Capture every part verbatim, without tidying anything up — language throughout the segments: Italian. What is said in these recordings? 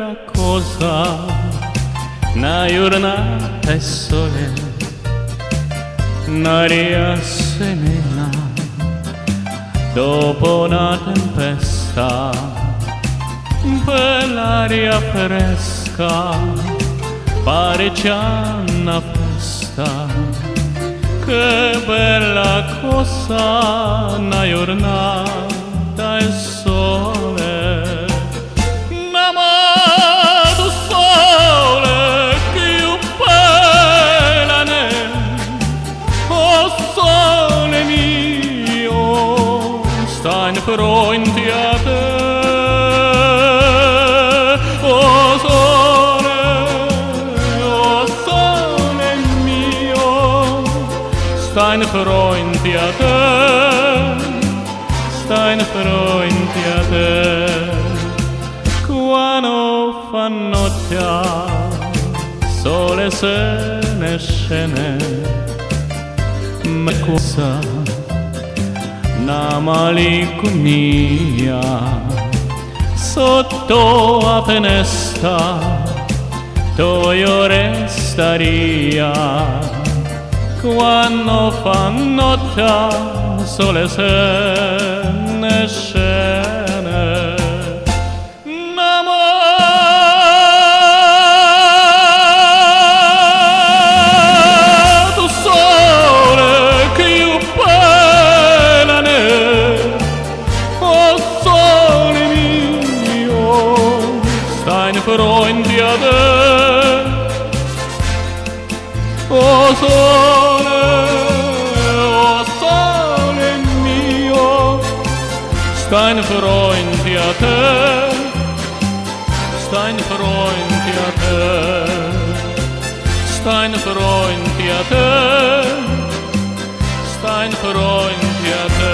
bella cosa, una giornata e sole, un'aria serena, dopo una tempesta, per l'aria fresca, pare già una festa. Che bella cosa, una giornata e sole, amato sole, più bella ne, oh sole mio, stai in fronte a te, oh sole, oh sole mio, stai in fronte a te, stai in fronte a te. Quando fa notte, sole se ne scene, ma cosa, una malinconia, sotto la finestra, tu io restaria. Quando fa notte, sole se ne scene, amato sole, che bella ne, oh sole mio, stai in fronte a te, oh sole, oh sole mio, stai in fronte a te, stai in fronte a te, stai in fronte a te, stai in fronte a te,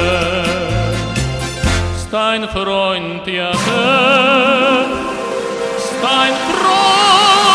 stai in fronte a te, stai in fronte